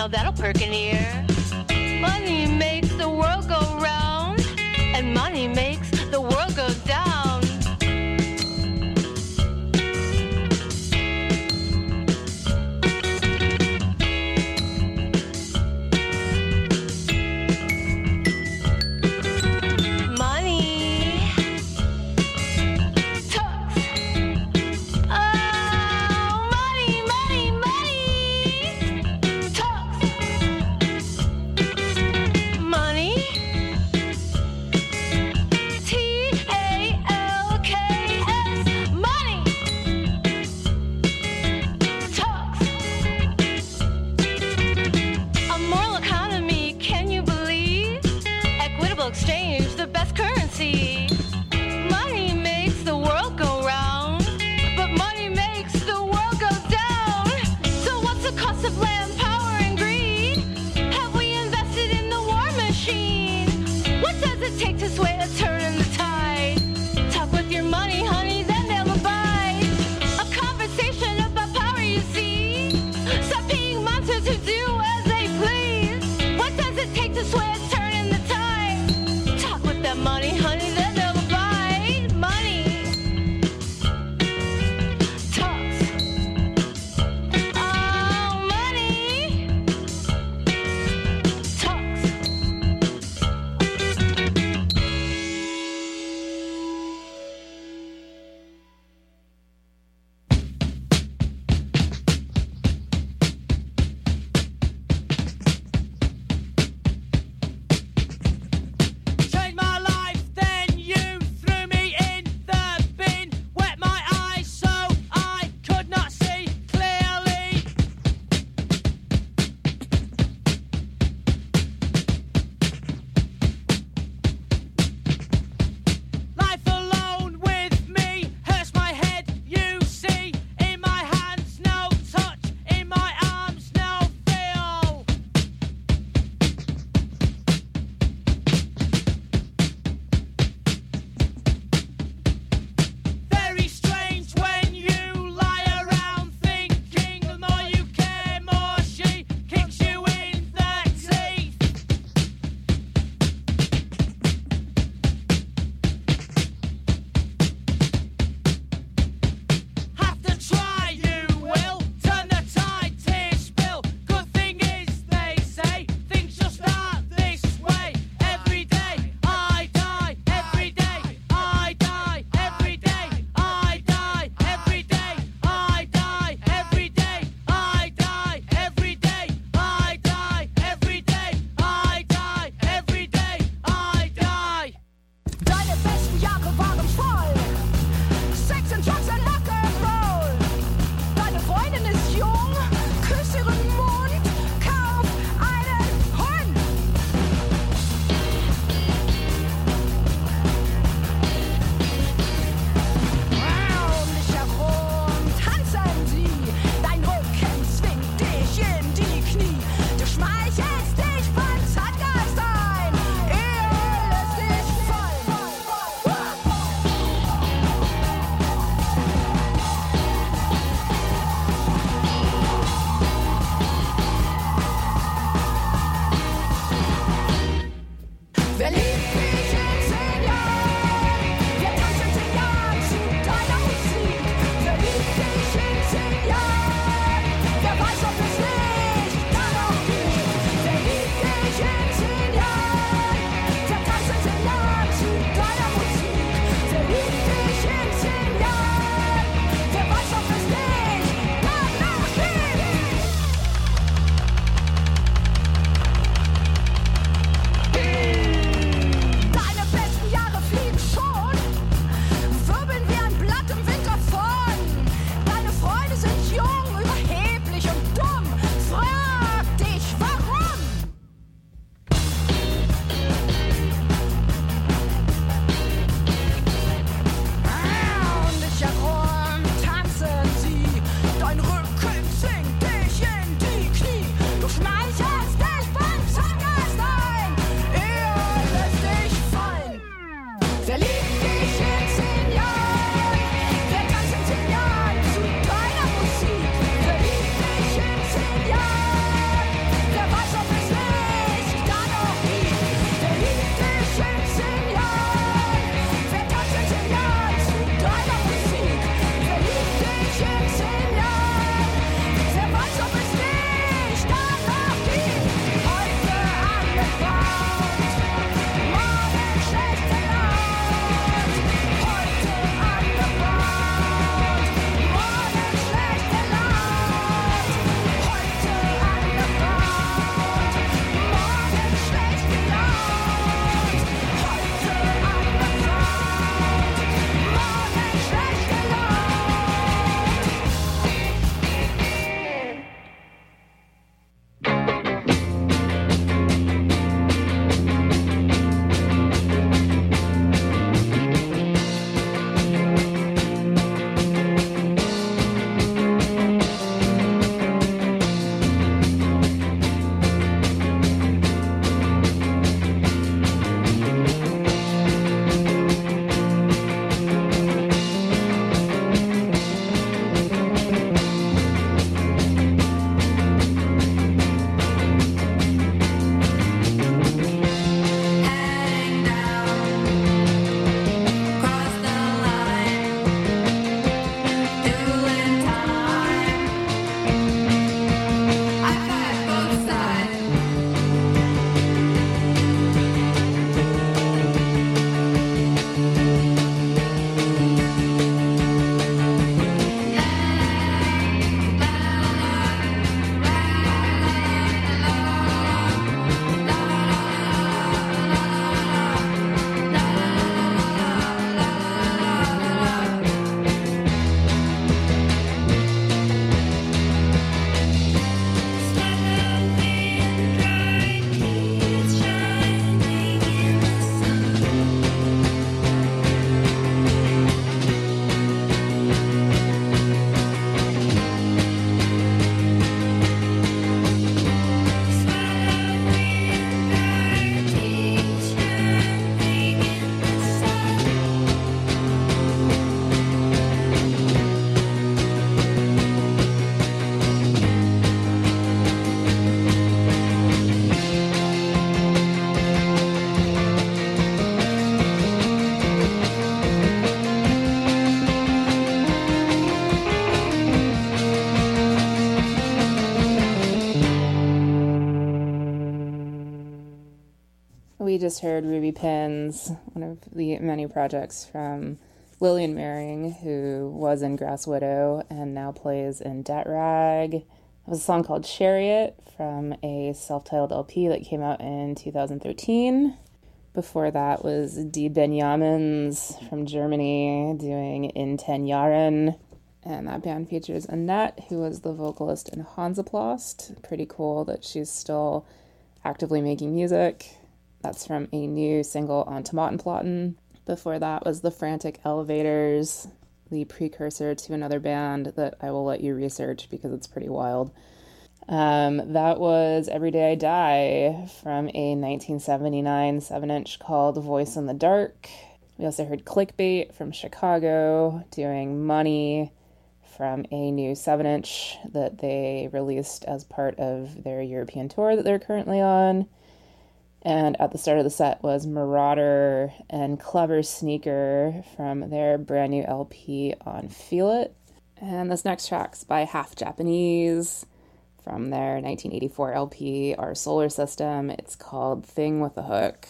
Now that'll perk an ear. Money makes the world go round, and money makes the world go down. Money talks. Oh, money, money, money talks. Money, T-A-L-K-S. just heard Ruby Pins, one of the many projects from Lillian Mering, who was in Grass Widow and now plays in Det Rag. It was a song called Chariot from a self-titled LP that came out in 2013. Before that was Die Benjamins from Germany doing In 10 Jahren. And that band features Annette, who was the vocalist in Hansaplast. Pretty cool that she's still actively making music. That's from a new single on Tomatenplatten. Before that was the Frantic Elevators, the precursor to another band that I will let you research because it's pretty wild. That was Every Day I Die from a 1979 7-inch called Voice in the Dark. We also heard Clickbait from Chicago doing Money from a new 7-inch that they released as part of their European tour that they're currently on. And at the start of the set was Marauder and Clever Sneaker from their brand new LP on Feel It. And this next track's by Half Japanese from their 1984 LP, Our Solar System. It's called Thing with a Hook.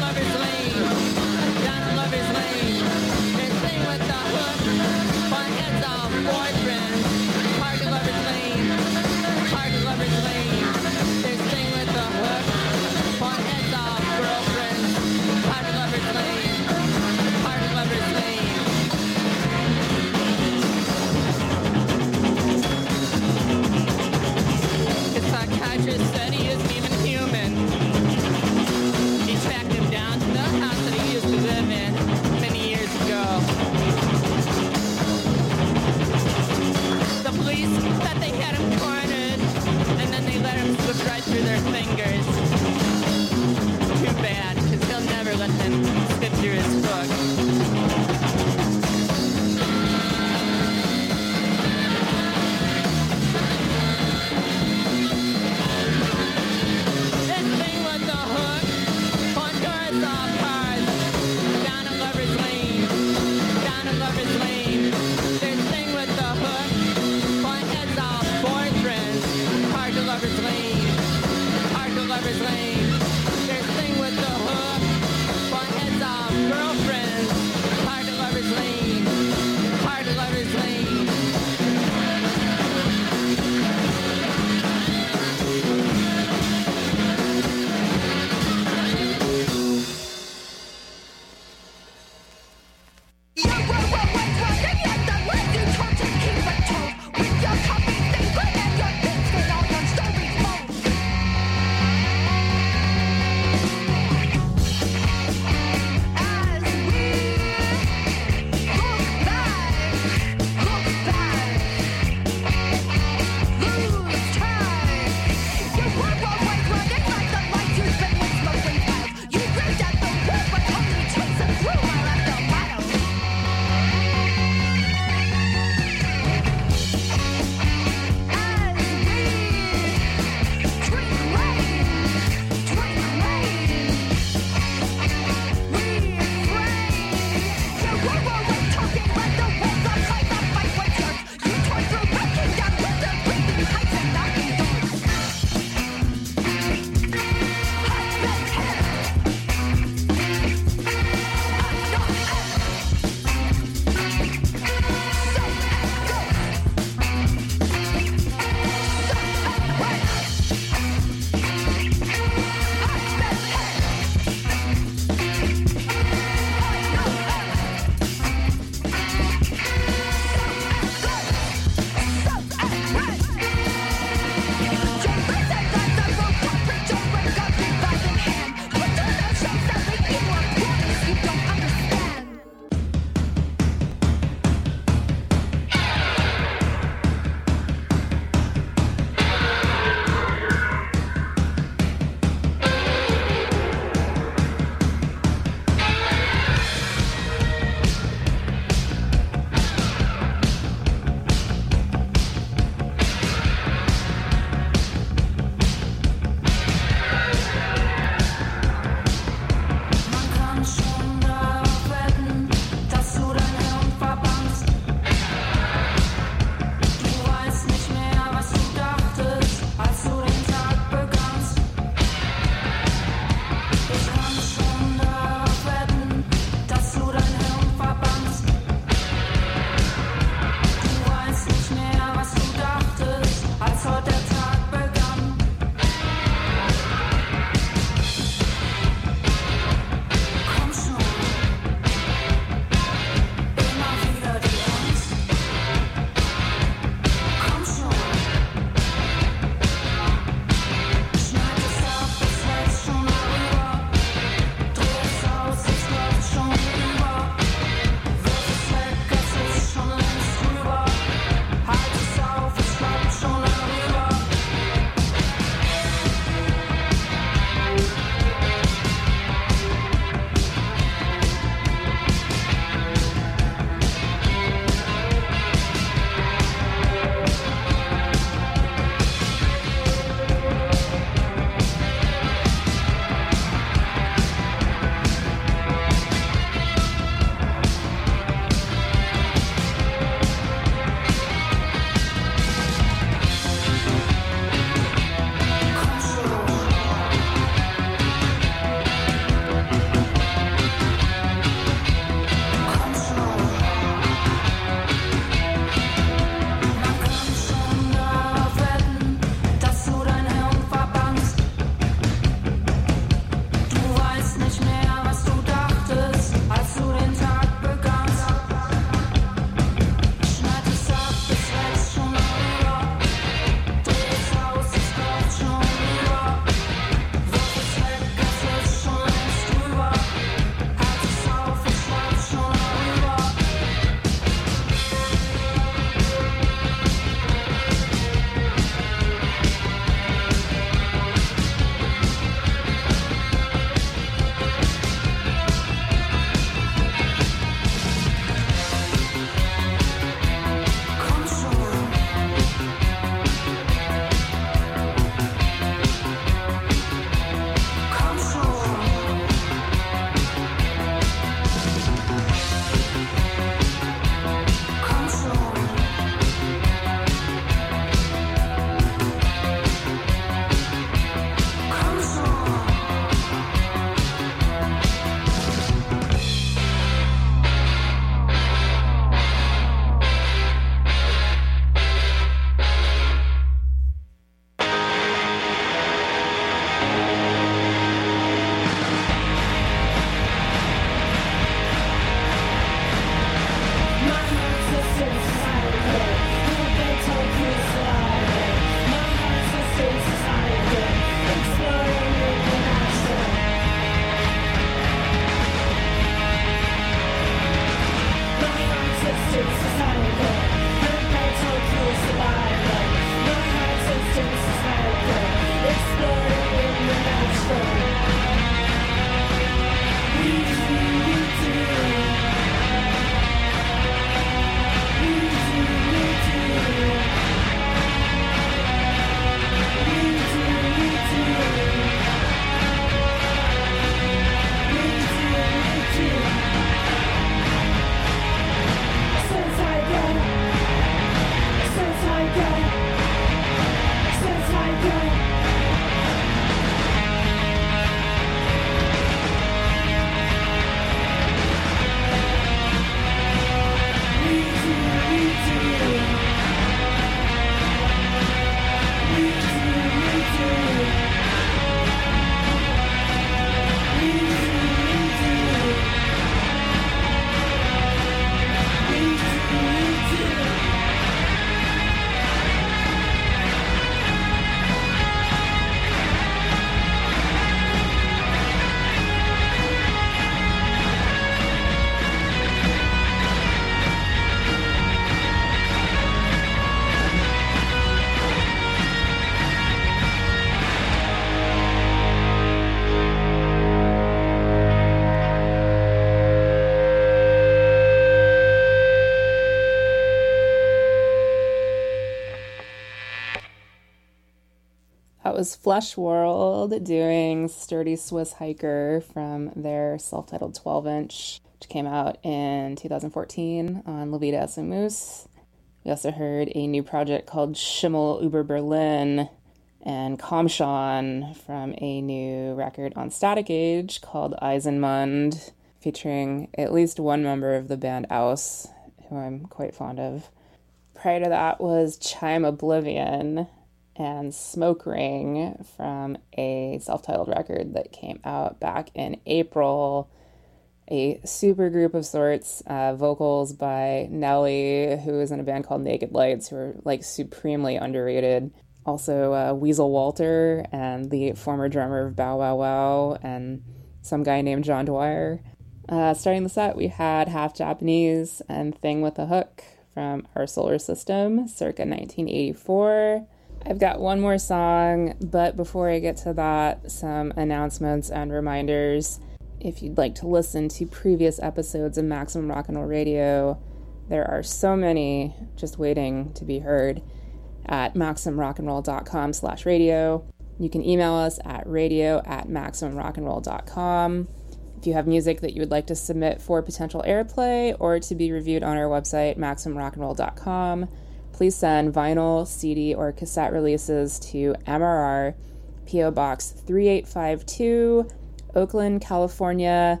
was Flesh World doing Sturdy Swiss Hiker from their self-titled 12-inch, which came out in 2014 on La Vida es un Moose. We also heard a new project called Schimmel über Berlin and Kamshan from a new record on Static Age called Eisenmund, featuring at least one member of the band Aus, who I'm quite fond of. Prior to that was Chime Oblivion and Smoke Ring from a self-titled record that came out back in April. A super group of sorts, vocals by Nelly, who is in a band called Naked Lights, who are like supremely underrated. Also Weasel Walter and the former drummer of Bow Wow Wow and some guy named John Dwyer. Starting the set, we had Half Japanese and Thing with a Hook from Our Solar System, circa 1984. I've got one more song, but before I get to that, some announcements and reminders. If you'd like to listen to previous episodes of Maximum Rock and Roll Radio, there are so many just waiting to be heard at MaximumRockandRoll.com/radio. You can email us at radio@MaximumRockandRoll.com. If you have music that you would like to submit for potential airplay or to be reviewed on our website, MaximumRockandRoll.com, please send vinyl, CD, or cassette releases to MRR, P.O. Box 3852, Oakland, California,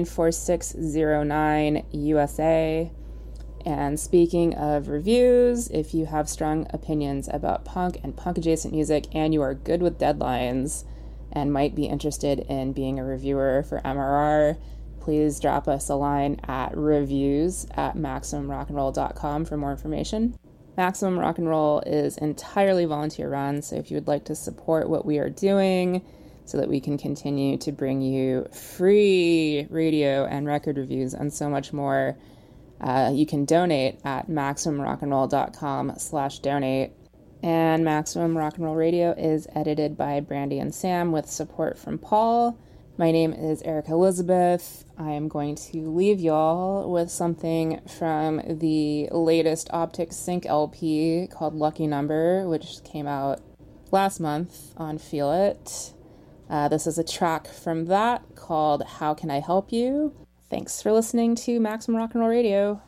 94609, USA. And speaking of reviews, if you have strong opinions about punk and punk-adjacent music and you are good with deadlines and might be interested in being a reviewer for MRR, please drop us a line at reviews@MaximumRockandRoll.com for more information. Maximum Rock and Roll is entirely volunteer run, so if you would like to support what we are doing so that we can continue to bring you free radio and record reviews and so much more, you can donate at MaximumRockandRoll.com/donate. And Maximum Rock and Roll Radio is edited by Brandy and Sam with support from Paul. My name is Erica Elizabeth. I am going to leave y'all with something from the latest Optic Sync LP called Lucky Number, which came out last month on Feel It. This is a track from that called How Can I Help You? Thanks for listening to Maximum Rock and Roll Radio.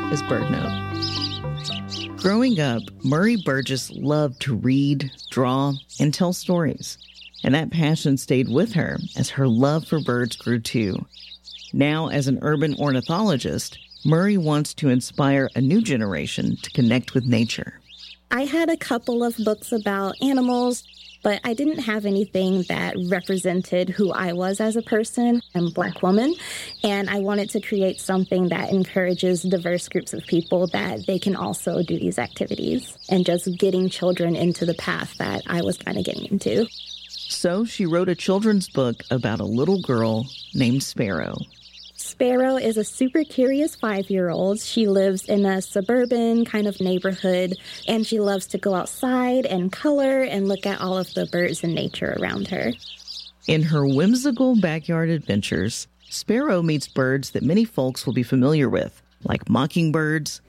is BirdNote. Growing up, Murray Burgess loved to read, draw, and tell stories. And that passion stayed with her as her love for birds grew too. Now, as an urban ornithologist, Murray wants to inspire a new generation to connect with nature. I had a couple of books about animals, but I didn't have anything that represented who I was as a person. I'm a Black woman, and I wanted to create something that encourages diverse groups of people that they can also do these activities, and just getting children into the path that I was kind of getting into. So she wrote a children's book about a little girl named Sparrow. Sparrow is a super curious 5-year-old. She lives in a suburban kind of neighborhood, and she loves to go outside and color and look at all of the birds and nature around her. In her whimsical backyard adventures, Sparrow meets birds that many folks will be familiar with, like mockingbirds,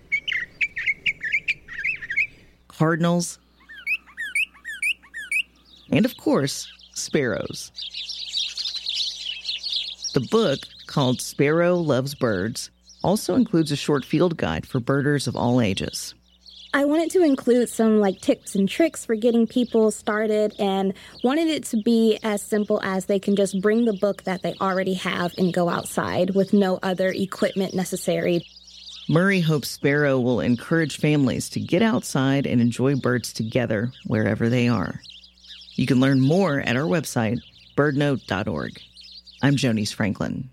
cardinals, and of course, sparrows. The book, called Sparrow Loves Birds, also includes a short field guide for birders of all ages. I wanted to include some tips and tricks for getting people started, and wanted it to be as simple as they can just bring the book that they already have and go outside with no other equipment necessary. Murray hopes Sparrow will encourage families to get outside and enjoy birds together wherever they are. You can learn more at our website, birdnote.org. I'm Jonice Franklin.